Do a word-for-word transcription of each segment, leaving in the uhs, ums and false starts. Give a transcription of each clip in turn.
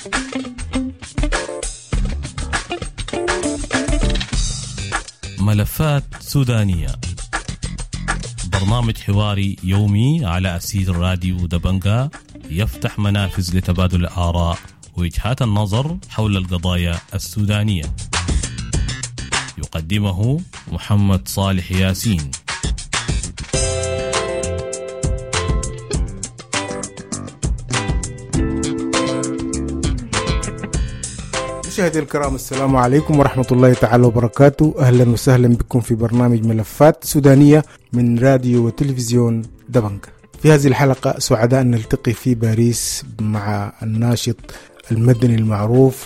ملفات سودانية، برنامج حواري يومي على أسير راديو دبنجا يفتح منافذ لتبادل الآراء ووجهات النظر حول القضايا السودانية. يقدمه محمد صالح ياسين. مشاهدي الكرام، السلام عليكم ورحمة الله تعالى وبركاته. أهلا وسهلا بكم في برنامج ملفات سودانية من راديو وتلفزيون دبنجا. في هذه الحلقة سعداء أن نلتقي في باريس مع الناشط المدني المعروف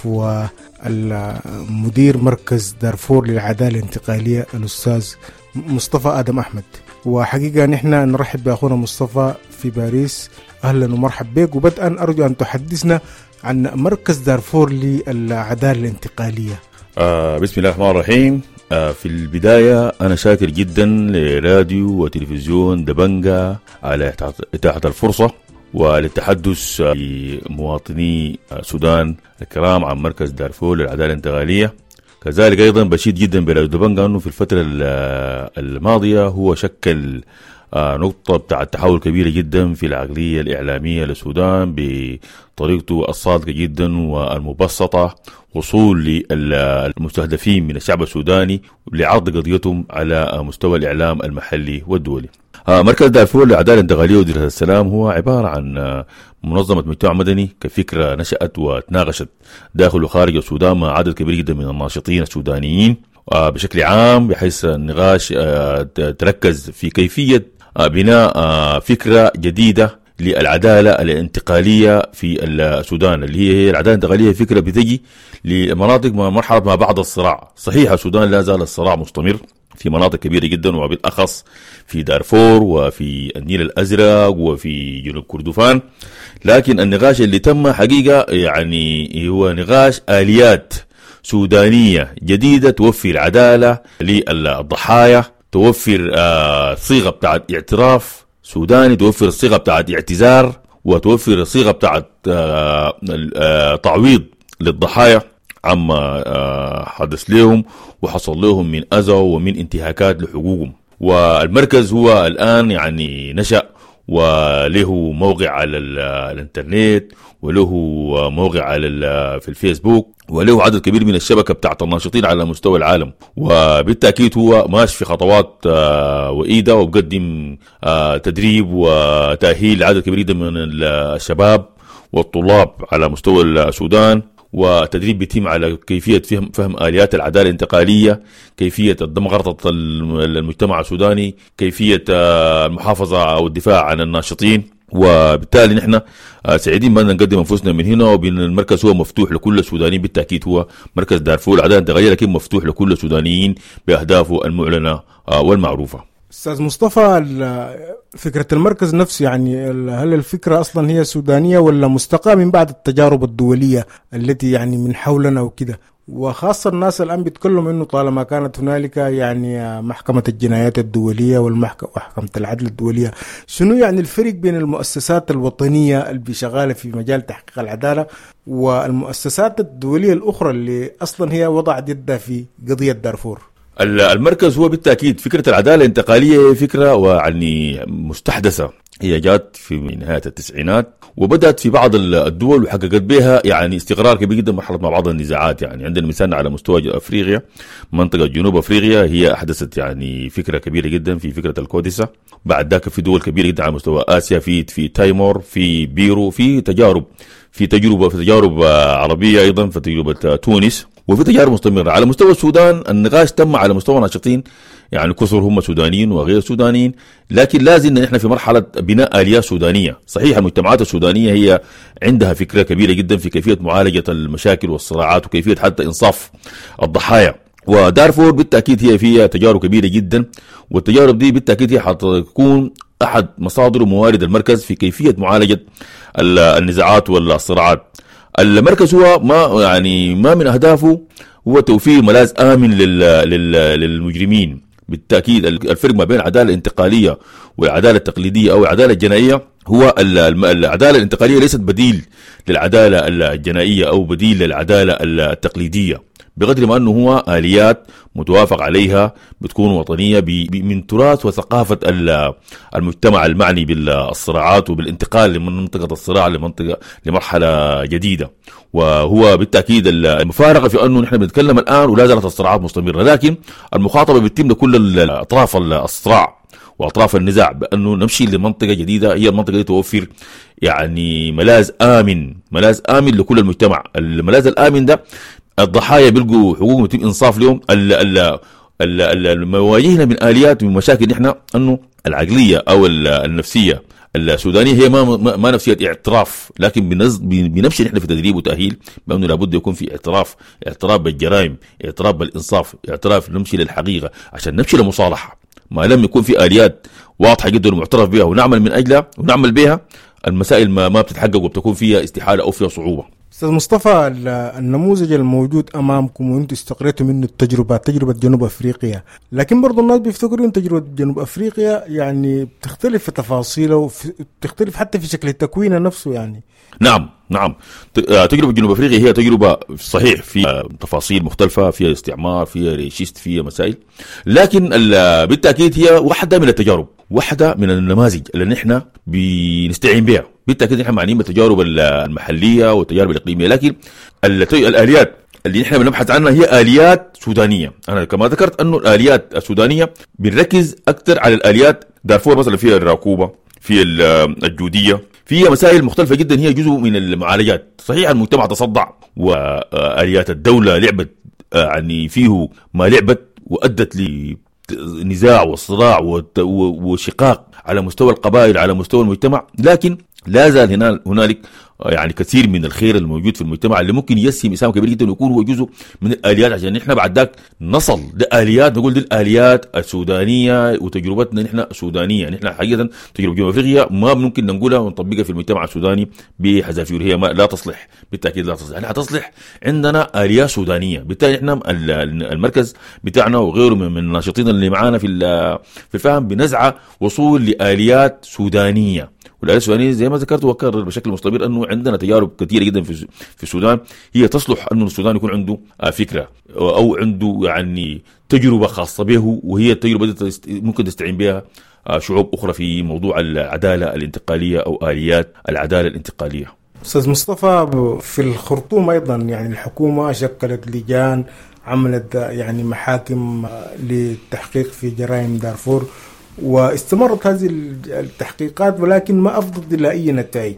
والمدير مركز دارفور للعدالة الانتقالية الأستاذ مصطفى آدم أحمد. وحقيقة نحن نرحب بأخونا مصطفى في باريس. أهلا ومرحب بك. وبدءا أرجو أن تحدثنا عن مركز دارفور للعدالة الانتقالية. آه بسم الله الرحمن الرحيم. آه في البداية أنا شاكر جدا لراديو وتلفزيون دبنجا على إتاحة الفرصة وللتحدث لمواطني السودان الكرام عن مركز دارفور للعدالة الانتقالية. كذلك أيضا بشيد جدا براديو دبنجا أنه في الفترة الماضية هو شكل آه نقطة بتاع تحول كبيرة جدا في العقلية الإعلامية للسودان بطريقته الصادقة جدا والمبسطة، وصول للمستهدفين من الشعب السوداني لعرض قضيتهم على مستوى الإعلام المحلي والدولي. آه مركز دارفور للعدالة الانتقالية وديرة السلام هو عبارة عن آه منظمة مجتمع مدني كفكرة نشأت وتناقشت داخل وخارج السودان مع عدد كبير جدا من الناشطين السودانيين آه بشكل عام، بحيث النقاش آه تركز في كيفية بناء فكرة جديدة للعدالة الانتقالية في السودان، اللي هي العدالة الانتقالية فكرة بتجي لمناطق مرحلة ما بعد الصراع. صحيح السودان لا زال الصراع مستمر في مناطق كبيرة جدا، وبالأخص في دارفور وفي النيل الأزرق وفي جنوب كردفان، لكن النقاش اللي تم حقيقة يعني هو نقاش آليات سودانية جديدة توفي العدالة للضحايا، توفر آه صيغة بتاعت اعتراف سوداني، توفر صيغة بتاعت اعتذار، وتوفر صيغة بتاعت آه آه تعويض للضحايا عما آه حدث لهم وحصل لهم من أذى ومن انتهاكات لحقوقهم. والمركز هو الآن يعني نشأ وله موقع على الانترنت، وله موقع على في الفيسبوك، وله عدد كبير من الشبكة بتاعت الناشطين على مستوى العالم. وبالتأكيد هو ماشي في خطوات وإيدة، وبقدم تدريب وتأهيل لعدد كبير جدا من الشباب والطلاب على مستوى السودان، وتدريب بيتم على كيفية فهم, فهم آليات العدالة الانتقالية، كيفية دمغرطة المجتمع السوداني، كيفية المحافظة أو الدفاع عن الناشطين. وبالتالي نحن سعيدين بأن نقدم أنفسنا من هنا، وبأن المركز هو مفتوح لكل السودانيين. بالتأكيد هو مركز دارفور العدالة الانتقالية، لكن مفتوح لكل السودانيين بأهدافه المعلنة والمعروفة. أستاذ مصطفى، فكرة المركز نفسه يعني هل الفكرة أصلا هي سودانية ولا مستقاة من بعد التجارب الدولية التي يعني من حولنا وكده؟ وخاصة الناس الآن بيتكلموا إنه طالما كانت هنالك يعني محكمة الجنايات الدولية والمحكمة العدل الدولية، شنو يعني الفرق بين المؤسسات الوطنية اللي بشغالة في مجال تحقيق العدالة والمؤسسات الدولية الأخرى اللي أصلا هي وضعت يدها في قضية دارفور؟ المركز هو بالتأكيد فكرة العدالة الانتقالية فكرة وعني مستحدثة، هي جات في نهاية التسعينات وبدأت في بعض الدول وحققت بها يعني استقرار كبير جدا مرحلة مع بعض النزاعات. يعني عندنا مثال على مستوى أفريقيا، منطقة جنوب أفريقيا هي أحدثت يعني فكرة كبيرة جدا في فكرة الكوديسا. بعد ذاك في دول كبيرة جدا على مستوى آسيا، في في تايمور، في بيرو، في تجارب في تجربة في تجارب عربية أيضا، في تجربة تونس، وفي تجارب مستمرة. على مستوى السودان النقاش تم على مستوى ناشطين يعني كثر هم سودانيين وغير سودانيين، لكن لازم نحن في مرحلة بناء آليات سودانية. صحيح المجتمعات السودانية هي عندها فكرة كبيرة جدا في كيفية معالجة المشاكل والصراعات وكيفية حتى إنصاف الضحايا، ودارفور بالتأكيد هي فيها تجارب كبيرة جدا، والتجارب دي بالتأكيد هي حتكون أحد مصادر وموارد المركز في كيفية معالجة النزاعات والصراعات. المركز هو ما يعني ما من أهدافه هو توفير ملاذ آمن لل لل للمجرمين بالتأكيد الفرق ما بين العدالة الانتقالية والعدالة التقليدية أو العدالة الجنائية هو العدالة الانتقالية ليست بديل للعدالة الجنائية أو بديل للعدالة التقليدية، بقدر ما أنه هو آليات متوافق عليها بتكون وطنية من تراث وثقافة المجتمع المعني بالصراعات وبالانتقال من منطقة الصراع لمنطقة لمرحلة جديدة. وهو بالتأكيد المفارقة في أنه نحن بنتكلم الآن ولا زالت الصراعات مستمرة، لكن المخاطبة بتتم لكل أطراف الصراع وأطراف النزاع بأنه نمشي لمنطقة جديدة هي المنطقة اللي توفر يعني ملاذ آمن ملاذ آمن لكل المجتمع. الملاذ الآمن ده الضحايا بيلقوا حقوق ويتم إنصاف لهم. المواجهنا من آليات من مشاكل نحن أنه العقلية أو النفسية السودانية هي ما ما نفسية اعتراف، لكن بنمشي نحن في تدريب وتأهيل بأنه لابد يكون في اعتراف، اعتراف بالجرائم، اعتراف بالإنصاف، اعتراف نمشي للحقيقة عشان نمشي لمصالحة. ما لم يكون في آليات واضحة جدا ومعترف بها ونعمل من أجلها ونعمل بها، المسائل ما ما بتتحقق وبتكون فيها استحالة أو فيها صعوبة. أستاذ مصطفى، النموذج الموجود أمامكم وأنتم استقريتوا منه التجربة تجربة جنوب أفريقيا، لكن برضو الناس بيفتكروا أن تجربة جنوب أفريقيا يعني بتختلف في تفاصيله وبتختلف حتى في شكل التكوين نفسه يعني. نعم نعم تجربة جنوب أفريقيا هي تجربة صحيح في تفاصيل مختلفة، فيها استعمار، فيها ريشيست، فيها مسائل، لكن بالتأكيد هي واحدة من التجارب، واحدة من النماذج اللي نحن بنستعين بها. بالتأكيد نحن معنيين بالتجارب المحلية والتجارب الإقليمية، لكن الآليات اللي نحن بنبحث عنها هي آليات سودانية. أنا كما ذكرت أنه الآليات السودانية بنركز أكثر على الآليات دارفور مثلا فيها الراكوبة، فيها الجودية، فيها مسائل مختلفة جدا هي جزء من المعالجات. صحيح المجتمع تصدع وآليات الدولة لعبت يعني فيه ما لعبت وأدت لنزاع وصراع وشقاق على مستوى القبائل على مستوى المجتمع، لكن لا زال هنالك يعني كثير من الخير الموجود في المجتمع اللي ممكن يسهم اسهام كبير جدا ويكون هو جزء من الآليات عشان نحن بعد ذاك نصل لآليات نقول دي الآليات السودانية وتجربتنا نحن سودانية. نحن حقيقة تجربة جنوب أفريقيا ما ممكن نقولها ونطبقها في المجتمع السوداني بحذافير، هي ما لا تصلح، بالتأكيد لا تصلح. نحن تصلح عندنا آليات سودانية، بالتالي نحن المركز بتاعنا وغيره من الناشطين اللي معانا في في الفهم بنزعة وصول لآليات سودانية. والآليات السودانية زي ما ذكرت وكرر بشكل مستمر أنه عندنا تجارب كثيرة جدا في في السودان هي تصلح أنه السودان يكون عنده فكرة أو عنده يعني تجربة خاصة به، وهي التجربة دي ممكن تستعين بها شعوب أخرى في موضوع العدالة الانتقالية أو آليات العدالة الانتقالية. أستاذ مصطفى، في الخرطوم أيضا يعني الحكومة شكلت لجان عملت يعني محاكم للتحقيق في جرائم دارفور، واستمرت هذه التحقيقات ولكن ما أفضت إلى أي نتائج.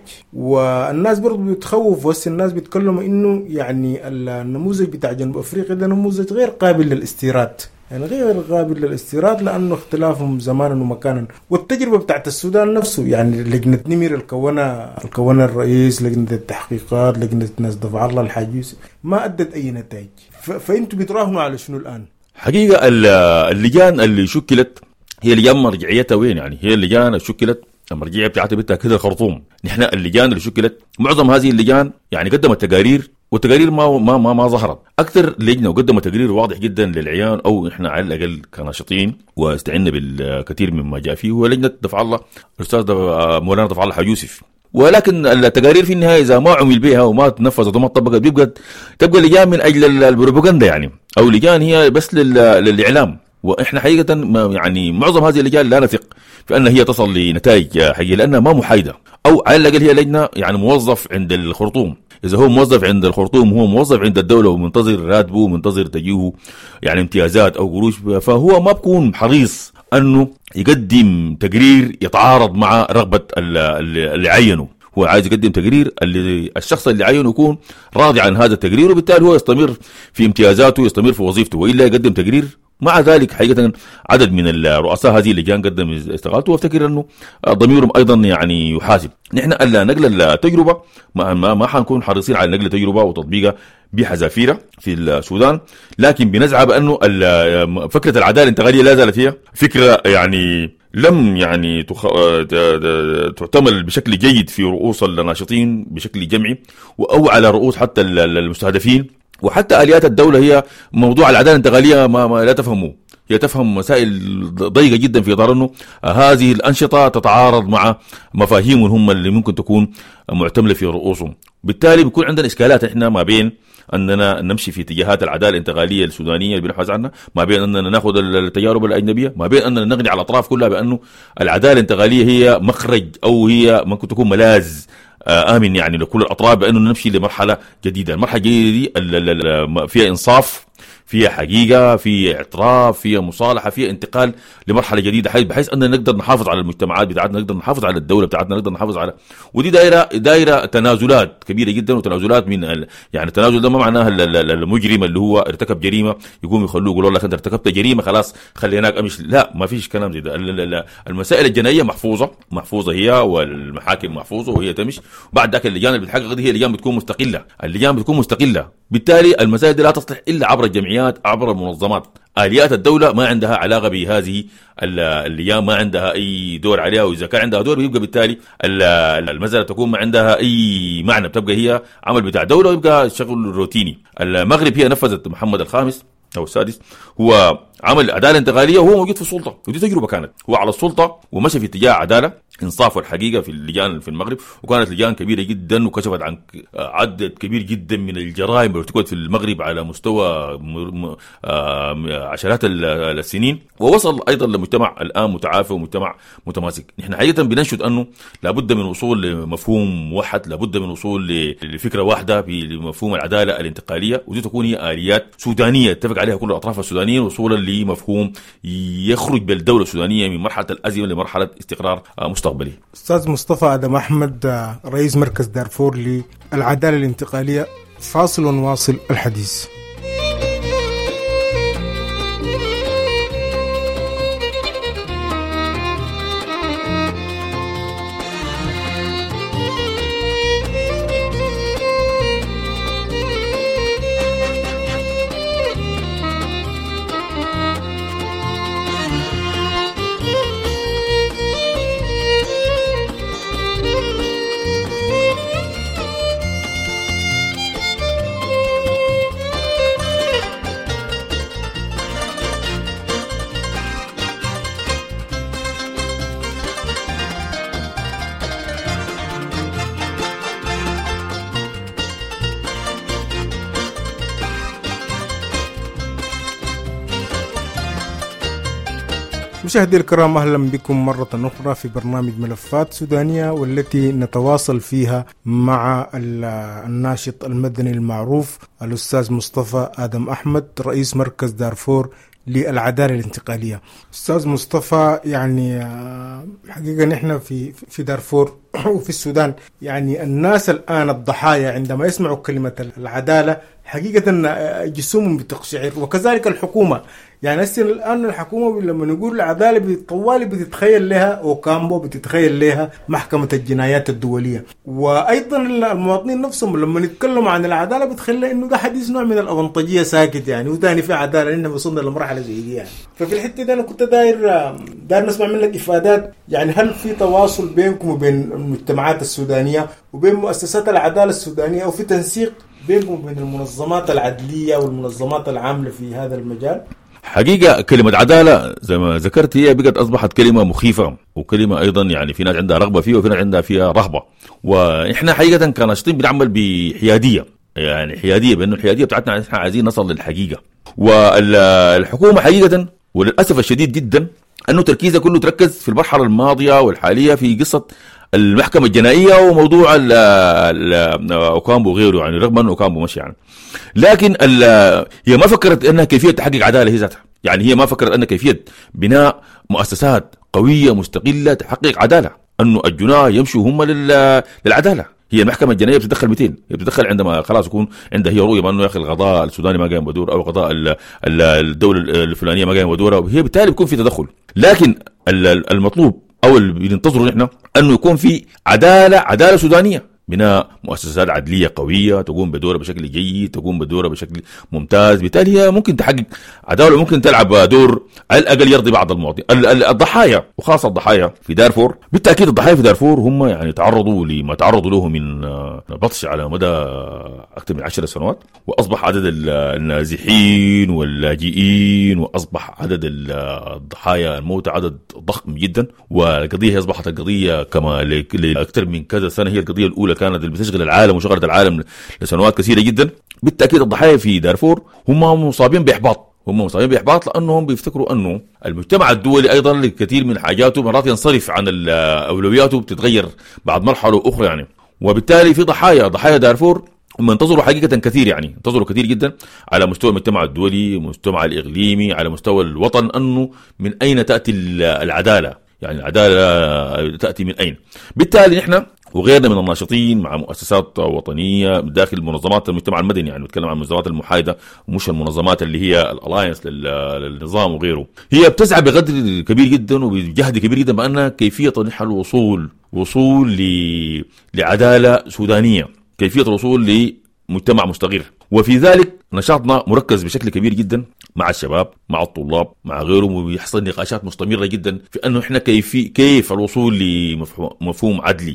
والناس برضو بيتخوف وسط الناس بيتكلموا إنه يعني النموذج بتاع جنوب أفريقيا ده نموذج غير قابل للاستيراد، يعني غير قابل للاستيراد لأنه اختلافهم زمانا ومكانا. والتجربة بتاعت السودان نفسه يعني لجنة نمر الكونة الكونة الرئيس، لجنة التحقيقات، لجنة ناس دفع الله الحاجوس، ما أدت أي نتائج. فأنتوا بتراهنوا على شنو الآن؟ حقيقة اللجان اللي شكلت هي لجان مرجعيتها وين؟ يعني هي اللجان اللي شكلت المرجعية بتاعتها بالتأكيد الخرطوم. نحن اللجان اللي شكلت معظم هذه اللجان يعني قدمت تقارير، والتقارير ما ما ما, ما ظهرت. أكثر لجنة وقدمت تقرير واضح جدا للعيان أو إحنا على الأقل كناشطين واستعنا بالكثير مما جاء فيه هو لجنة دفع الله الأستاذ مولانا دفع الله حيوسف. ولكن التقارير في النهاية إذا ما عمل بها وما تنفذت وما طبقت بيبقى تبقى لجان من أجل البروباغندا يعني، أو لجان هي بس للإعلام. واحنا حقيقه يعني معظم هذه اللجان لا نثق في ان هي تصل لنتائج حقيقيه لانها ما محايده، او على الاقل هي لجنه يعني موظف عند الخرطوم. اذا هو موظف عند الخرطوم هو موظف عند الدوله ومنتظر راتبه ومنتظر تجيه يعني امتيازات او قروش، فهو ما بكون حريص انه يقدم تقرير يتعارض مع رغبه اللي عينه. هو عايز يقدم تقرير اللي الشخص اللي عينه يكون راضي عن هذا التقرير، وبالتالي هو يستمر في امتيازاته يستمر في وظيفته، والا يقدم تقرير. مع ذلك حقيقة عدد من الرؤساء هذه اللي جان قدم استقالته، وافتكر انه ضميرهم ايضا يعني يحاسب. نحن الا نقل التجربة ما ما, ما حنكون حريصين على نقل التجربة وتطبيقها بحذافيرة في السودان، لكن بنزعه بانه فكرة العدالة الانتقالية لا زالت هي فكرة يعني لم يعني تخ... تعتمل بشكل جيد في رؤوس الناشطين بشكل جمعي او على رؤوس حتى المستهدفين. وحتى آليات الدولة هي موضوع العدالة الانتقالية ما, ما لا تفهموه، هي تفهم مسائل ضيقة جدا في إطار أنه هذه الأنشطة تتعارض مع مفاهيم هم اللي ممكن تكون معتملة في رؤوسهم. بالتالي بيكون عندنا إشكالات إحنا ما بين أننا نمشي في اتجاهات العدالة الانتقالية السودانية اللي بنحفظ عنها، ما بين أننا نأخذ التجارب الأجنبية، ما بين أننا نغني على الأطراف كلها بأنه العدالة الانتقالية هي مخرج أو هي ممكن تكون ملاذ آمن يعني لكل الأطراف، بأنه نمشي لمرحلة جديدة. المرحلة الجديدة دي فيها إنصاف، فيها حقيقة، فيها اعتراف، فيها مصالحة، فيها انتقال لمرحلة جديدة، بحيث أننا نقدر نحافظ على المجتمعات بتاعتنا، نقدر نحافظ على الدولة بتاعتنا، نقدر نحافظ على، ودي دائرة دائرة تنازلات كبيرة جدا، وتنازلات من ال... يعني التنازل ده ما معناها المجرم اللي هو ارتكب جريمة يقوم يخلوه يقولوا لك أنت ارتكبت جريمة خلاص خليناك أمشي، لا ما فيش كلام زي ده. المسائل الجنائية محفوظة محفوظة هي، والمحاكم محفوظة وهي تمشي، بعد ذاك اللجان اللي بتحقق دي هي لجان بتكون مستقلة، اللجان بتكون مستقلة. بالتالي المسائل دي لا تصلح إلا عبر الجمعيات، عبر المنظمات. آليات الدولة ما عندها علاقة بهذه اللجان، ما عندها أي دور عليها، وإذا كان عندها دور بيبقى بالتالي المسألة تكون ما عندها أي معنى، بتبقى هي عمل بتاع دولة ويبقى شغل روتيني. المغرب هي نفذت محمد الخامس أو السادس، هو عمل عدالة انتقالية وهو موجود في السلطة، ودي تجربة كانت هو على السلطة ومشى في اتجاه عدالة انصاف والحقيقة في اللجان في المغرب، وكانت لجان كبيرة جدا وكشفت عن عدد كبير جدا من الجرائم اللي ارتكبت في المغرب على مستوى عشرات السنين، ووصل أيضا لمجتمع الآن متعافى ومجتمع متماسك. نحن حقيقة بننشد أنه لابد من وصول لمفهوم موحد، لابد من وصول لفكرة واحدة بمفهوم العدالة الانتقالية، ودي تكون هي آليات سودانية اتفق عليها كل الأطراف السودانيين، وصولا لمفهوم يخرج بالدولة السودانية من مرحلة الأزمة لمرحلة استقرار مستقبلي. أستاذ مصطفى آدم أحمد، رئيس مركز دارفور للعدالة الانتقالية، فاصل ونواصل الحديث. مشاهدي الكرام، أهلا بكم مرة أخرى في برنامج ملفات سودانية، والتي نتواصل فيها مع الناشط المدني المعروف الأستاذ مصطفى آدم أحمد، رئيس مركز دارفور للعدالة الانتقالية. أستاذ مصطفى، يعني حقيقة نحن في في دارفور وفي السودان، يعني الناس الآن الضحايا عندما يسمعوا كلمة العدالة حقيقة جسومهم بتقشعر، وكذلك الحكومة. يعني الآن الحكومة لما نقول العدالة بالطوالي بتتخيل لها أوكامبو، بتتخيل لها محكمة الجنايات الدولية، وأيضا المواطنين نفسهم لما نتكلم عن العدالة بتخيل إنه ده حديث نوع من الأونطجية ساكت، يعني وثاني في عدالة إننا وصلنا لمرحلة زي دي يعني. ففي الحتة دي أنا كنت داير داير نسمع منك إفادات، يعني هل في تواصل بينكم وبين المجتمعات السودانية وبين مؤسسات العدالة السودانية، أو في تنسيق بينكم وبين المنظمات العدلية والمنظمات العاملة في هذا المجال؟ حقيقة كلمة عدالة زي ما ذكرت هي بقت أصبحت كلمة مخيفة، وكلمة أيضا يعني في ناس عندها رغبة فيها وفي ناس عندها فيها رهبة. وإحنا حقيقة كناشطين بنعمل بحيادية، يعني حيادية، بأنه الحيادية بتاعتنا إحنا عايزين نصل للحقيقة. والحكومة حقيقة وللأسف الشديد جدا أنه تركيزها كله تركز في المرحلة الماضية والحالية في قصة المحكمة الجنائية وموضوع أوكامبو وغيره، يعني رغم أنه أوكامبو ماشي يعني، لكن هي ما فكرت أنها كيفية تحقق عدالة هي ذاتها. يعني هي ما فكرت أن كيفية بناء مؤسسات قوية مستقلة تحقق عدالة، أنه الجناة يمشوا هم للعدالة. هي المحكمة الجنائية بتدخل مئتين، هي بتدخل عندما خلاص يكون عندها هي رؤية بأنه يا أخي القضاء السوداني ما قايم بدور، أو قضاء الدولة الفلانية ما قايم بدورها، هي بالتالي بيكون في تدخل. لكن المطلوب أو اللي بننتظره نحن أنه يكون في عدالة عدالة سودانية، بناء مؤسسات عدلية قوية تقوم بدورها بشكل جيد، تقوم بدورها بشكل ممتاز. بالتالي هي ممكن تحقق عدالة، ممكن تلعب دور على الأقل يرضي بعض المواطنين. الضحايا وخاصة الضحايا في دارفور، بالتأكيد الضحايا في دارفور هم يعني تعرضوا لما تعرضوا له من بطش على مدى أكثر من عشر سنوات، وأصبح عدد النازحين واللاجئين وأصبح عدد الضحايا الموتى عدد ضخم جدا. والقضية أصبحت القضية كما لأكثر من كذا سنة هي القضية الأولى كانت اللي بتشغل العالم وشغلت العالم لسنوات كثيرة جدا. بالتأكيد الضحايا في دارفور هم مصابين بإحباط، هم مصابين بإحباط لأنهم بيفتكروا أنه المجتمع الدولي أيضا لكثير من حاجاته مرات ينصرف عن أولوياته، بتتغير بعد مرحلة أخرى يعني. وبالتالي في ضحايا ضحايا دارفور هم انتظروا حقيقة كثير، يعني انتظروا كثير جدا على مستوى المجتمع الدولي، المجتمع الإقليمي، على مستوى الوطن، أنه من أين تأتي العدالة، يعني العدالة تأتي من أين. بالتالي نحن وغيرنا من الناشطين مع مؤسسات وطنية داخل منظمات المجتمع المدني، يعني نتكلم عن المنظمات المحايدة مش المنظمات اللي هي الالاينس للنظام وغيره، هي بتسعى بقدر كبير جدا وبجهد كبير جدا بأنها كيفية نحن الوصول وصول ل... لعدالة سودانية، كيفية الوصول لمجتمع مستقر. وفي ذلك نشاطنا مركز بشكل كبير جدا مع الشباب، مع الطلاب، مع غيرهم، ويحصل نقاشات مستمرة جدا في أنه إحنا كيف كيف الوصول لمفهوم عدلي.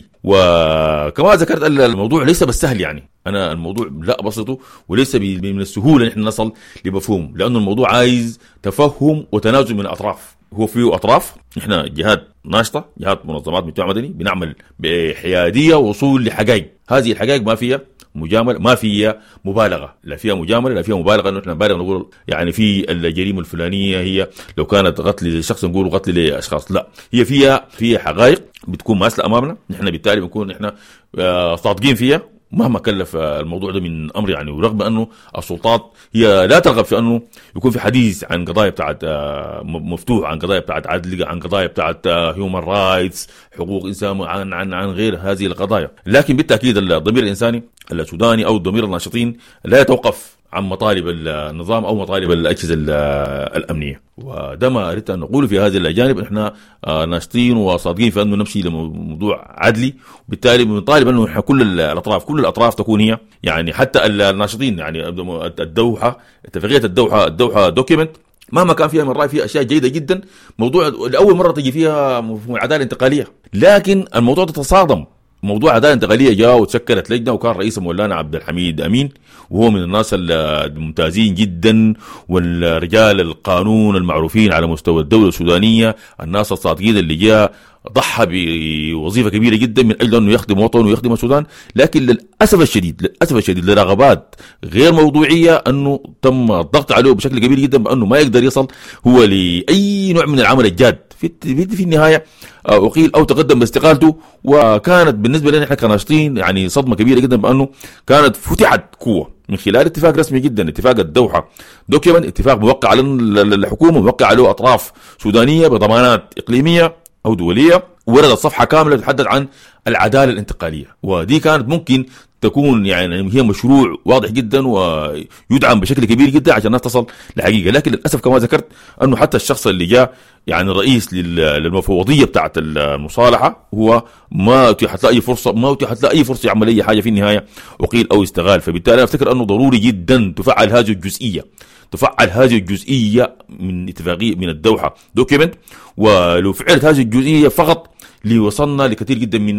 وكما ذكرت الموضوع ليس بالسهل، يعني أنا الموضوع لا أبسطه وليس من السهولة نحن نصل لمفهوم، لأنه الموضوع عايز تفهم وتنازل من الأطراف. هو فيه أطراف، إحنا جهات ناشطة، جهات منظمات مجتمع مدني، بنعمل بحيادية وصول لحقائق. هذه الحقائق ما فيها مجامله، ما فيها مبالغه، لا فيها مجامله لا فيها مبالغه انه احنا نبالغ نقول يعني في الجريمه الفلانيه هي لو كانت قتل لشخص نقول قتل لاشخاص، لا، هي فيها فيها حقائق بتكون ماسله امامنا، نحن بالتالي بنكون احنا صادقين فيها مهما كلف الموضوع ده من امر يعني. ورغم انه السلطات هي لا ترغب في انه يكون في حديث عن قضايا بتاعت مفتوح، عن قضايا بتاعت عدل، عن قضايا بتاعت هيومن رايتس، حقوق انسان، عن عن عن غير هذه القضايا، لكن بالتاكيد الضمير الانساني السوداني او الضمير الناشطين لا يتوقف عن مطالب النظام او مطالب الاجهزه الامنيه. وده ما اردت ان نقوله في هذه الجانب، احنا ناشطين وصادقين في انه نمشي لموضوع عدلي، وبالتالي بنطالب انه احنا كل الاطراف كل الاطراف تكون هي يعني حتى الناشطين يعني الدوحه، اتفاقيه الدوحه الدوحه دوكيمنت مهما كان فيها من رأي فيها اشياء جيده جدا، موضوع لاول مره تجي فيها مفهوم العداله الانتقاليه، لكن الموضوع ده تصادم. موضوع عدالة انتقالية جاء وتشكلت لجنة وكان رئيس مولانا عبد الحميد أمين، وهو من الناس الممتازين جدا والرجال القانون المعروفين على مستوى الدولة السودانية، الناس الصادقين اللي جاء ضحى بوظيفة كبيرة جدا من أجل أنه يخدم وطنه ويخدم السودان، لكن للأسف الشديد للأسف الشديد لرغبات غير موضوعية أنه تم الضغط عليه بشكل كبير جدا بأنه ما يقدر يصل هو لأي نوع من العمل الجاد. في في النهاية أقيل أو تقدم باستقالته، وكانت بالنسبة لنا احنا كناشطين يعني صدمة كبيرة جدا بأنه كانت فتحت قوة من خلال اتفاق رسمي جدا، اتفاق الدوحة دوكيمنت، اتفاق موقع على الحكومة موقع عليه أطراف سودانية بضمانات إقليمية أو دولية، وردت صفحة كاملة تتحدث عن العدالة الانتقالية، ودي كانت ممكن تكون يعني هي مشروع واضح جدا ويدعم بشكل كبير جدا عشان الناس تصل لحقيقة. لكن للأسف كما ذكرت أنه حتى الشخص اللي جاء يعني الرئيس للمفوضية بتاعت المصالحة هو ما اتيحت له أي فرصة ما اتيحت له أي فرصة يعمل أي حاجة في النهاية، وقيل أو استغال. فبالتالي أنا أفتكر أنه ضروري جدا تفعل هذه الجزئية تفعل هذه الجزئية من اتفاقية من الدوحة دوكيمنت، ولو فعلت هذه الجزئية فقط اللي وصلنا لكثير جدا من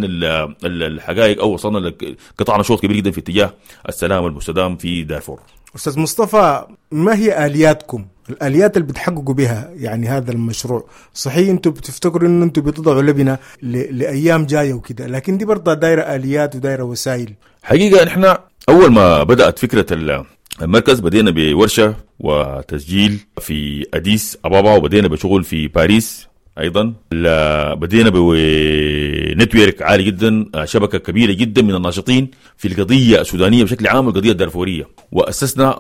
الحقائق او وصلنا لقطعنا شوط كبير جدا في اتجاه السلام والمستدام في دارفور. استاذ مصطفى، ما هي الياتكم الاليات اللي بتحققوا بها يعني هذا المشروع؟ صحيح انتم بتفتكروا ان انتم بتضعوا لبنه لايام جايه وكده، لكن دي برضه دايره اليات ودايره وسائل. حقيقه احنا اول ما بدات فكره المركز بدينا بورشه وتسجيل في اديس ابابا، وبدينا بشغل في باريس ايضا، بدينا بنتورك عالي جدا، شبكه كبيره جدا من الناشطين في القضيه السودانيه بشكل عام والقضيه الدارفوريه، واسسنا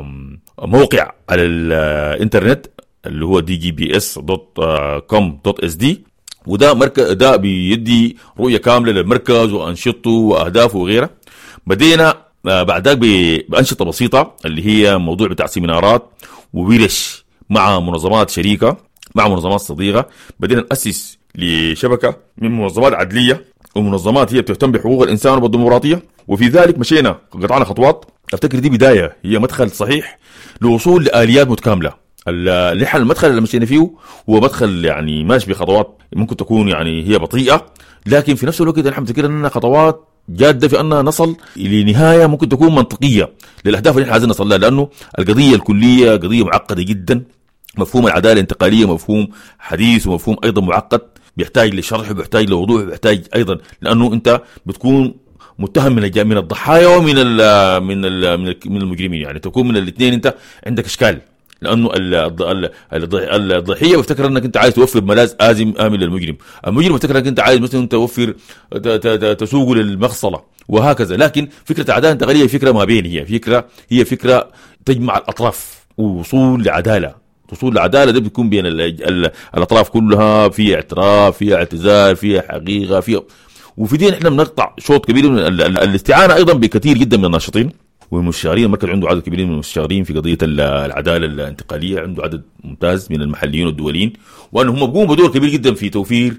موقع على الانترنت اللي هو دي جي بي اس دوت كوم دوت اس دي، وده مركز ده بيدي رؤيه كامله للمركز وانشطته واهدافه وغيره. بدينا بعد ذلك بانشطه بسيطه اللي هي موضوع بتاع سيمينارات وورش مع منظمات شريكه مع منظمات صديقة. بدينا نأسس لشبكة من منظمات عدلية ومنظمات هي بتهتم بحقوق الإنسان وبالديمقراطية، وفي ذلك مشينا قطعنا خطوات. أفتكر دي بداية، هي مدخل صحيح لوصول لآليات متكاملة. نحن المدخل اللي مشينا فيه هو مدخل يعني ماشي بخطوات ممكن تكون يعني هي بطيئة، لكن في نفس الوقت نحن بنفتكر أننا خطوات جادة في أننا نصل لنهاية ممكن تكون منطقية للأهداف اللي نحن عايزين نصل لها، لأنه القضية الكلية قضية معقدة جدا. مفهوم العدالة الانتقالية مفهوم حديث ومفهوم أيضا معقد، بيحتاج لشرح وبيحتاج لوضوح وبيحتاج أيضا، لأنه أنت بتكون متهم من من الضحايا ومن ال من ال من المجرمين، يعني تكون من الاثنين أنت عندك إشكال، لأنه الضحية بيفتكر أنك أنت عايز توفر ملاذ آزم آمن للمجرم، المجرم بيفتكر أنك أنت عايز مثلا توفر تسوق للمغصلة وهكذا. لكن فكرة العدالة الانتقالية فكرة ما بين، هي فكرة هي فكرة تجمع الأطراف ووصول لعدالة. وصول لعدالة ده بيكون بين ال ال الأطراف كلها، في اعتراف، في اعتذار، في حقيقة، في وفي دين احنا بنقطع شوط كبير من ال ال الاستعانة أيضا بكثير جدا من الناشطين والمستشارين. المركز عنده عدد كبير من المستشارين في قضية العدالة الانتقالية، عنده عدد ممتاز من المحليين والدوليين، وأن هم بيقوموا بدور كبير جدا في توفير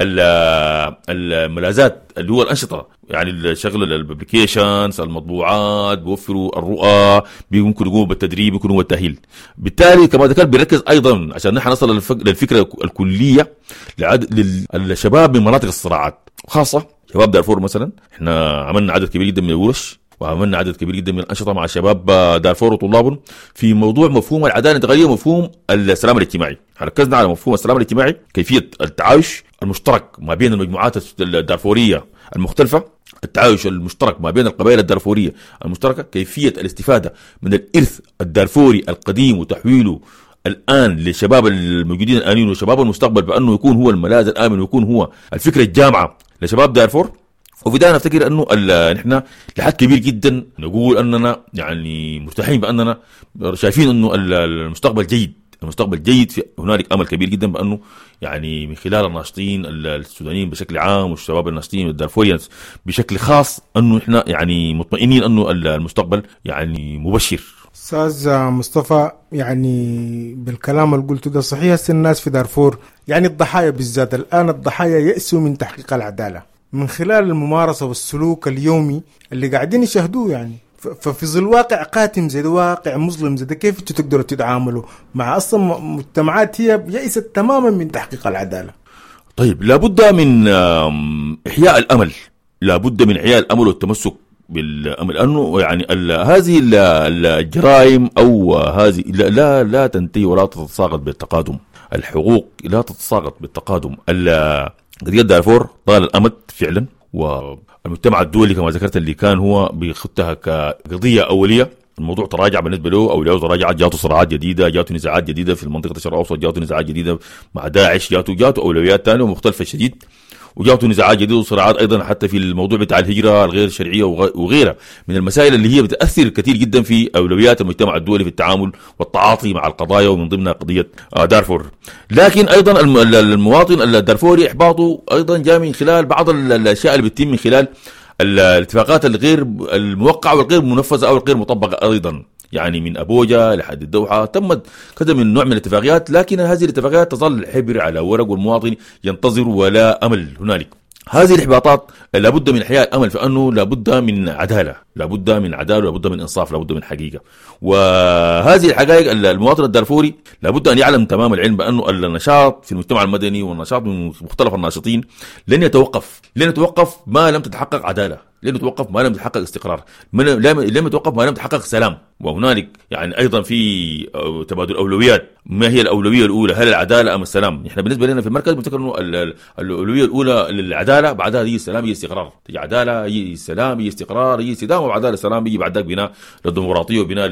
الملاذات اللي هو الأنشطة، يعني الشغل الببليكيشنز، المطبوعات، بيوفروا الرؤى، ممكن يقوموا بالتدريب، يكونوا هو التأهيل. بالتالي كما ذكرت بيركز أيضا عشان نحن نصل للفكرة الكلية للشباب من مناطق الصراعات، وخاصة شباب دارفور مثلا. احنا عملنا عدد كبير جدا من الورش وعملنا عدد كبير جدا من الأنشطة مع شباب دارفور وطلابهم في موضوع مفهوم العدالة الانتقالية ومفهوم السلام الاجتماعي. ركزنا على مفهوم السلام الاجتماعي، كيفية التعايش المشترك ما بين المجموعات الدارفورية المختلفة، التعايش المشترك ما بين القبائل الدارفورية المشتركة، كيفية الاستفادة من الإرث الدارفوري القديم وتحويله الآن للشباب الموجودين الآنين وشباب المستقبل بأنه يكون هو الملاذ الآمن ويكون هو الفكرة الجامعة لشباب دارفور. وفي ده نفتكر أنه نحن لحد كبير جدا نقول أننا يعني مرتاحين بأننا شايفين أنه المستقبل جيد، المستقبل جيد، في هنالك أمل كبير جدا بأنه يعني من خلال الناشطين السودانيين بشكل عام والشباب الناشطين الدارفوريانز بشكل خاص أنه إحنا يعني مطمئنين أنه المستقبل يعني مبشر. أستاذ مصطفى، يعني بالكلام اللي قلته ده صحيح، الناس في دارفور يعني الضحايا بالذات الآن الضحايا يأسوا من تحقيق العدالة من خلال الممارسة والسلوك اليومي اللي قاعدين يشاهدوه. يعني ففي ظل واقع قاتم زي ده، واقع مظلم زي ده، كيف تقدروا تتعاملوا مع أصلا مجتمعات هي يأست تماما من تحقيق العدالة؟ طيب، لابد من إحياء الأمل، لابد من إحياء الأمل والتمسك بالأمل، لأنه يعني هذه الجرائم أو هذه لا لا, لا تنتهي ولا تتساقط بالتقادم. الحقوق لا تتساقط بالتقادم. قضية دارفور طال الأمد فعلا، والمجتمع الدولي كما ذكرت اللي كان هو بيخطها كقضية أولية، الموضوع تراجع بالنسبة له، أو له تراجعت، جاته صراعات جديدة، جاته نزاعات جديدة في منطقة الشرق الأوسط، جاته نزاعات جديدة مع داعش، جاته جاته أولويات ثانية ومختلفة شديد، وجاته نزاعات جديدة وصراعات أيضا حتى في الموضوع بتاع الهجرة الغير شرعية وغيرها من المسائل اللي هي بتأثر كثير جدا في أولويات المجتمع الدولي في التعامل والتعاطي مع القضايا، ومن ضمنها قضية دارفور. لكن أيضا المواطن الدارفوري إحباطه أيضا جاء من خلال بعض الأشياء اللي بتتم من خلال الاتفاقات الغير الموقعة والغير منفذة أو الغير مطبقة أيضا، يعني من أبوجا لحد الدوحة تمت كذا من نوع من الاتفاقيات، لكن هذه الاتفاقيات تظل حبر على ورق والمواطن ينتظر ولا أمل هنالك. هذه الإحباطات لابد من إحياء الأمل، فأنه لابد من عدالة، لابد من عدالة، لابد من إنصاف، لابد من حقيقة. وهذه الحقائق المواطن الدارفوري لابد أن يعلم تمام العلم بأنه النشاط في المجتمع المدني والنشاط من مختلف الناشطين لن يتوقف، لن يتوقف ما لم تتحقق عدالة، لن يتوقف ما لم يتحقق استقرار، لم يتوقف ما لم يتحقق سلام. وهنالك يعني أيضا في تبادل أولويات. ما هي الأولوية الأولى؟ هل العدالة أم السلام؟ إحنا بالنسبة لنا في المركز بنفتكر إنه الأولوية الأولى للعدالة، بعدها يجي السلام، يجي استقرار، تيجي عدالة، يجي السلام، يجي استقرار، يجي استدامة، وبعدها السلام يجي بعد ذلك بناء للديمقراطية وبناء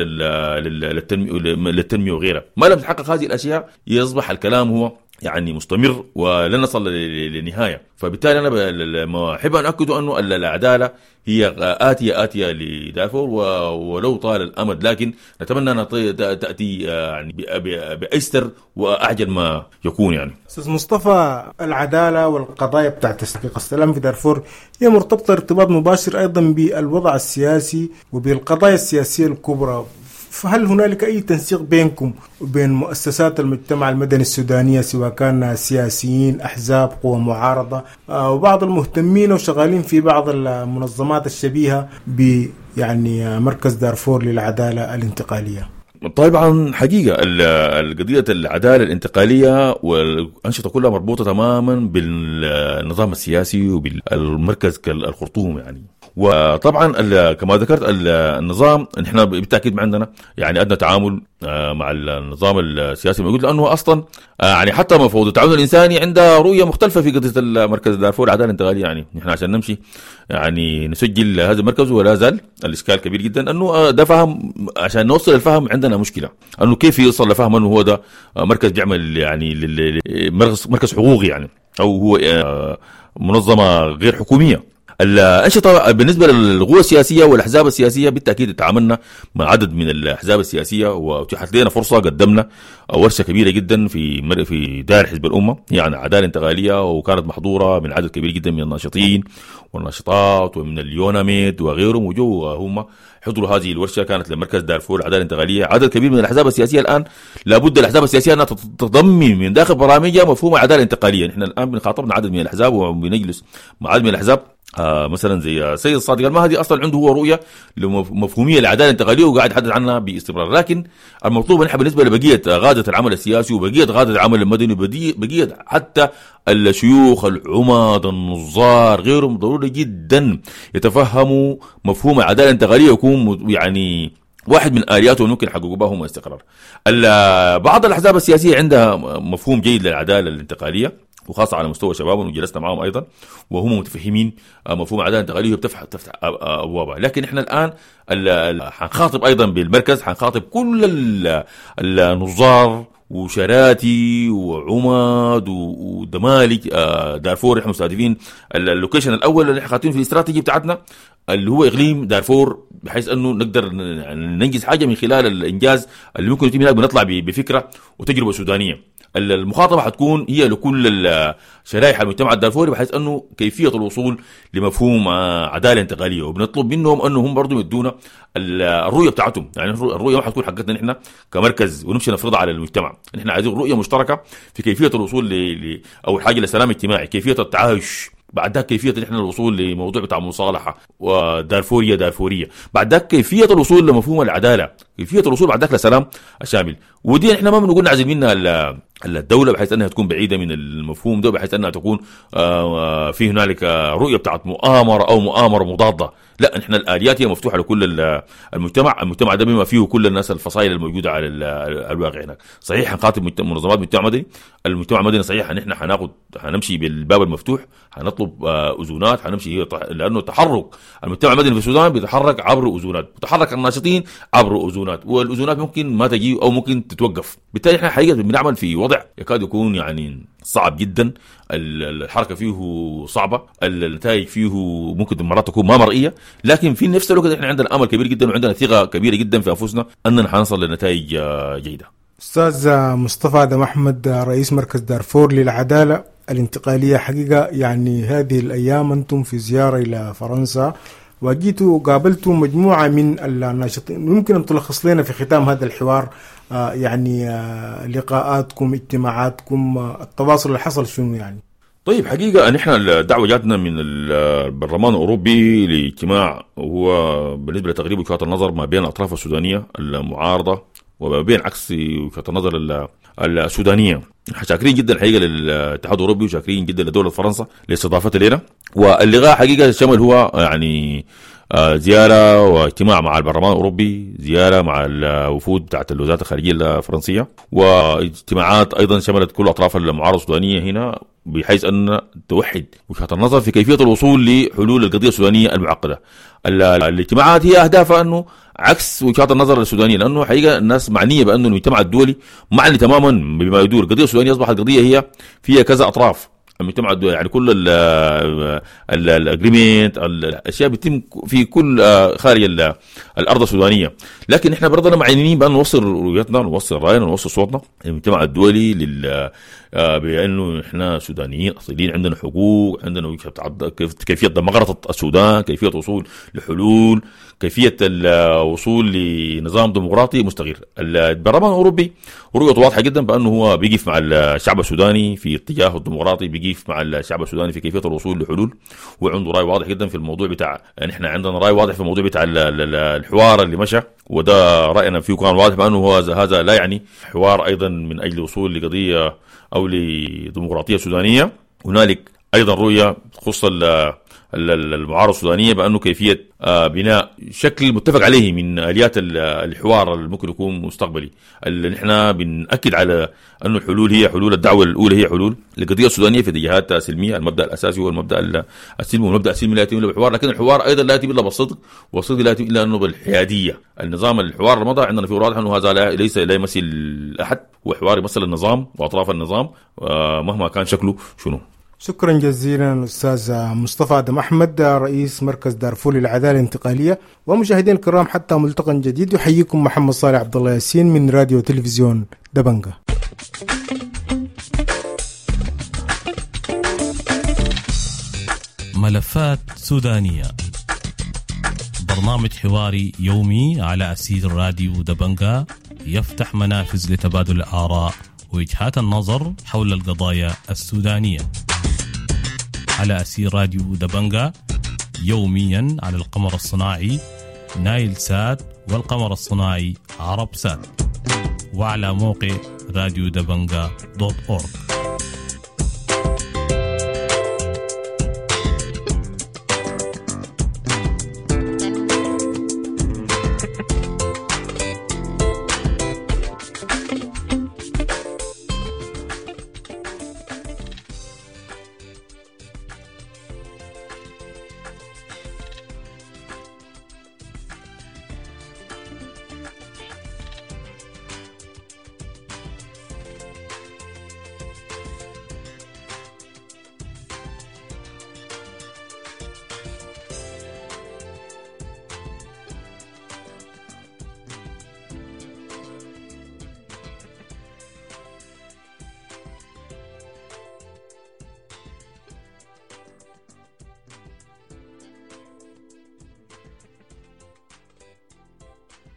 للتنمية وغيرها. ما لم تتحقق هذه الأشياء يصبح الكلام هو يعني مستمر ولن نصل للنهاية. فبالتالي أنا ما أحب أن أكد أنه العدالة هي آتية آتية لدارفور ولو طال الأمد، لكن نتمنى أن تأتي يعني بأيسر وأعجل ما يكون. يعني أستاذ مصطفى، العدالة والقضايا بتاعت تحقيق السلام في دارفور هي مرتبطة ارتباط مباشر أيضا بالوضع السياسي وبالقضايا السياسية الكبرى فهل هنالك أي تنسيق بينكم وبين مؤسسات المجتمع المدني السودانية سواء كان سياسيين، أحزاب، قوى معارضة وبعض المهتمين وشغالين في بعض المنظمات الشبيهة ب يعني مركز دارفور للعدالة الانتقالية؟ طبعا حقيقة القضية العدالة الانتقالية والأنشطة كلها مربوطة تماما بالنظام السياسي وبالمركز الخرطوم يعني. وطبعا كما ذكرت النظام نحن بالتأكيد ما عندنا يعني أدنى تعامل مع النظام السياسي الموجود، لأنه أصلا يعني حتى مفوض التعاون الإنساني عندها رؤية مختلفة في قضية المركز دارفور العدالة الانتقالية. يعني نحن عشان نمشي يعني نسجل هذا المركز ولا زال الإشكال كبير جدا، أنه ده فهم عشان نوصل الفهم عندنا مشكلة، أنه كيف يوصل لفهم أنه هو ده مركز بيعمل يعني مركز حقوقي يعني، أو هو منظمة غير حكومية. الأنشطة بالنسبة للقوى السياسية والأحزاب السياسية بالتأكيد تعاملنا مع عدد من الأحزاب السياسية، واتيحت لنا فرصة قدمنا ورشة كبيرة جدا في في دار حزب الأمة يعني عدالة انتقالية، وكانت محضورة من عدد كبير جدا من الناشطين والناشطات ومن اليوناميد وغيرهم، وجوا هم حضروا هذه الورشة كانت لمركز دارفور العدالة الانتقالية. عدد كبير من الأحزاب السياسية الآن لابد الأحزاب السياسية أنها تضمن من داخل برامجها مفهوم العدالة الانتقالية. نحن الآن بنخاطبنا عدد من الأحزاب وبنجلس مع عدد من الأحزاب آه مثلا زي سيد الصادق المهدي اصلا عنده هو رؤيه لمفهوميه العداله الانتقاليه وقاعد يحدث عنها باستمرار، لكن المطلوب نحن بالنسبه لبقيه غاده العمل السياسي وبقيه غاده العمل المدني وبقيه حتى الشيوخ العماد النظار غيرهم ضروري جدا يتفهموا مفهوم العداله الانتقاليه ويكون يعني واحد من آلياته ممكن يحققوا بها هم الاستقرار. بعض الأحزاب السياسية عندها مفهوم جيد للعدالة الانتقالية وخاصة على مستوى شبابهم، وجلسنا معهم أيضا وهم متفهمين مفهوم العدالة الانتقالية وبتفتح تفتح أبوابها. لكن إحنا الآن حنخاطب أيضا بالمركز، حنخاطب كل النظار وشراتي وعماد ودمالك دارفور. احنا مستهدفين اللوكيشن الاول اللي خاطين في الاستراتيجي بتاعتنا اللي هو اقليم دارفور، بحيث انه نقدر ننجز حاجه من خلال الانجاز اللي ممكن يتم هناك. بنطلع بفكره وتجربه سودانيه. المخاطبه حتكون هي لكل شرائح المجتمع الدارفوري، بحيث انه كيفيه الوصول لمفهوم عداله انتقاليه، وبنطلب منهم انه هم برضو يدونا الرؤيه بتاعتهم. يعني الرؤيه ما حتكون حقتنا نحن كمركز ونمشي نفرضها على المجتمع، نحن عايزين رؤيه مشتركه في كيفيه الوصول ل اول حاجه لسلام اجتماعي، كيفيه التعايش، بعد ذاك كيفيه نحن الوصول لموضوع بتاع مصالحه ودارفوريه دارفوريه، بعد ذاك كيفيه الوصول لمفهوم العداله، كيفيه الوصول بعد ذاك لسلام الشامل. ودي نحن ما بنقول نعزل منها الدوله بحيث انها تكون بعيده من المفهوم ده، بحيث انها تكون في هنالك رؤيه بتاعت مؤامره او مؤامره مضاده. لا، نحن الاليات هي مفتوحه لكل المجتمع، المجتمع ده بما فيه كل الناس الفصائل الموجوده على الواقع هناك. صحيح حنخاطب منظمات مجتمع مدني، المجتمع المدني صحيح نحن حناخد حنمشي بالباب المفتوح، حنطلب اذونات، حنمشي لانه تحرك المجتمع المدني في السودان بيتحرك عبر اذونات، بيتحرك الناشطين عبر اذونات، والاذونات ممكن ما تجي او ممكن تتوقف. بالتالي احنا حقيقه بنعمل في وضع يكاد يكون يعني صعب جدا، الحركه فيه صعبه، النتائج فيه ممكن مرات تكون ما مرئيه، لكن في نفس الوقت احنا عندنا امل كبير جدا وعندنا ثقه كبيره جدا في انفسنا اننا حنصل لنتائج جيده. استاذ مصطفى آدم أحمد، رئيس مركز دارفور للعداله الانتقاليه، حقيقه يعني هذه الايام انتم في زياره الى فرنسا وجيتوا وقابلتوا مجموعه من الناشطين، ممكن ان تلخص لنا في ختام هذا الحوار آه يعني آه لقاءاتكم، اجتماعاتكم، آه التواصل اللي حصل شنو يعني؟ طيب، حقيقة نحن الدعوة جاتنا من البرلمان الأوروبي لاجتماع هو بالنسبة لتقريب وجهات النظر ما بين الأطراف السودانية المعارضة وما بين عكس وجهات النظر السودانية. شاكرين جدا الحقيقة للاتحاد الأوروبي وشاكرين جدا لدولة فرنسا لاستضافتها لنا. واللقاء حقيقة الشمل هو يعني زيارة واجتماع مع البرلمان الأوروبي، زيارة مع الوفود بتاعت الوزارة الخارجية الفرنسية، واجتماعات أيضا شملت كل أطراف المعارضة السودانية هنا، بحيث أن توحد وجهات النظر في كيفية الوصول لحلول القضية السودانية المعقدة. الاجتماعات هي أهدافها أنه عكس وجهات النظر السودانية، لأنه حقيقة الناس معنية بأنه المجتمع الدولي معني تماما بما يدور. القضية السودانية أصبحت قضية هي فيها كذا أطراف، المجتمع الدولي يعني كل الاجريمنت الاشياء بتتم في كل خارج الارض السودانيه، لكن احنا برضنا معينين بان نوصل رؤيتنا، نوصل راينا، نوصل صوتنا المجتمع الدولي لل بانه احنا سودانيين اصيلين، عندنا حقوق، عندنا كيفيه دمغره السودان، كيفيه وصول لحلول، كيفية الوصول لنظام ديمقراطي مستقر. البرلمان الأوروبي رؤيته واضحة جدا بأنه هو بيقف مع الشعب السوداني في اتجاه الديمقراطي، بيقف مع الشعب السوداني في كيفية الوصول لحلول، وعنده رأي واضح جدا في الموضوع بتاع، نحن عندنا رأي واضح في الموضوع بتاع الحوار اللي مشى، وده رأينا فيه كان واضح بأنه هو هذا لا يعني حوار أيضا من أجل الوصول لقضية أو لديمقراطية سودانية. هنالك أيضا رؤية تخص المعارضة السودانية بأنه كيفية بناء شكل متفق عليه من آليات الحوار اللي ممكن يكون مستقبلي، اللي نحن بنأكد على أنه الحلول هي حلول، الدعوة الأولى هي حلول لقضية السودانية في اتجاهات سلمية. المبدأ الأساسي هو المبدأ السلمي، والمبدأ السلمي لا يتم إلا بالحوار، لكن الحوار أيضا لا يتم إلا بالصدق، والصدق لا يتم إلا أنه بالحيادية. النظام الحوار المضى عندنا فيه واضح أنه هذا ليس لا يمثل أحد، وحوار يمثل النظام وأطراف النظام مهما كان شكله شنو. شكرا جزيلا أستاذ مصطفى آدم أحمد، رئيس مركز دارفور للعدالة الانتقالية. ومشاهدين الكرام، حتى ملتقى جديد، يحييكم محمد صالح عبد الله ياسين من راديو تلفزيون دبنجة. ملفات سودانية، برنامج حواري يومي على أسير راديو دبنجة يفتح منافذ لتبادل الآراء ووجهات النظر حول القضايا السودانية. على أسير راديو دبنجة يوميا على القمر الصناعي نايل سات والقمر الصناعي عرب سات، وعلى موقع راديو دبنجة دوت أورج.